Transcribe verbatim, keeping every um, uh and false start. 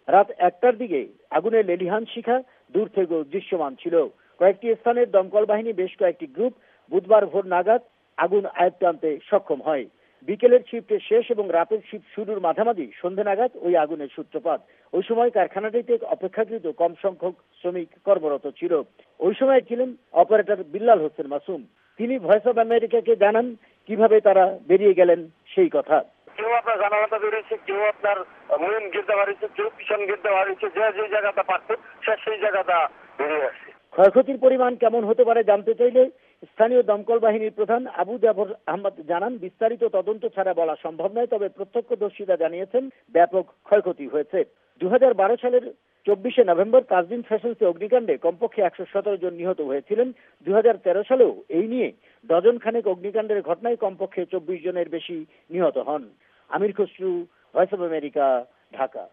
রাত একটার দিকে আগুনের লেলিহান শিখা দূর থেকেও দৃশ্যমান ছিল। কয়েকটি স্থানের দমকল বাহিনী বেশ কয়েকটি গ্রুপ বুধবার ভোর নাগাদ আগুন আয়ত্তে আনতে সক্ষম হয়। বিকেলের শিফটের শেষ এবং রাতের শিফট শুরুর মাঝামাঝি সন্ধ্যে নাগাদ ওই আগুনের সূত্রপাত। ওই সময় কারখানাটিতে অপেক্ষাকৃত কম সংখ্যক শ্রমিক কর্মরত ছিল। ওই সময় ছিলেন অপারেটর বিল্লাল হোসেন মাসুম। তিনি ভয়েস অব আমেরিকাকে জানান কিভাবে তারা বেরিয়ে গেলেন সেই কথা। কেউ আপনার জানালাটা বেরিয়েছে, কেউ আপনার মেন গেটটা বাড়িয়েছে, কেউ পিছন গেটটা বাড়িয়েছে, যে যে জায়গাটা পারত সে সেই জায়গাটা বেরিয়ে আসছে। ক্ষয়ক্ষতির পরিমাণ কেমন হতে পারে জানতে চাইলে স্থানীয় দমকল বাহিনীর প্রধান আবু জাফর আহমদ জানান, বিস্তারিত তদন্ত ছাড়া বলা সম্ভব নয়, তবে প্রত্যক্ষদর্শীরা জানিয়েছেন ব্যাপক ক্ষয়ক্ষতি হয়েছে। দু হাজার বারো সালের চব্বিশে নভেম্বর তাজদিন ফ্যাশনসে অগ্নিকাণ্ডে কমপক্ষে একশো সতেরো জন নিহত হয়েছিলেন। দু হাজার তেরো সালেও এই নিয়ে ডজন খানেক অগ্নিকাণ্ডের ঘটনায় কমপক্ষে চব্বিশ জনের বেশি নিহত হন। Amir Khasru, voice of America, Dhaka.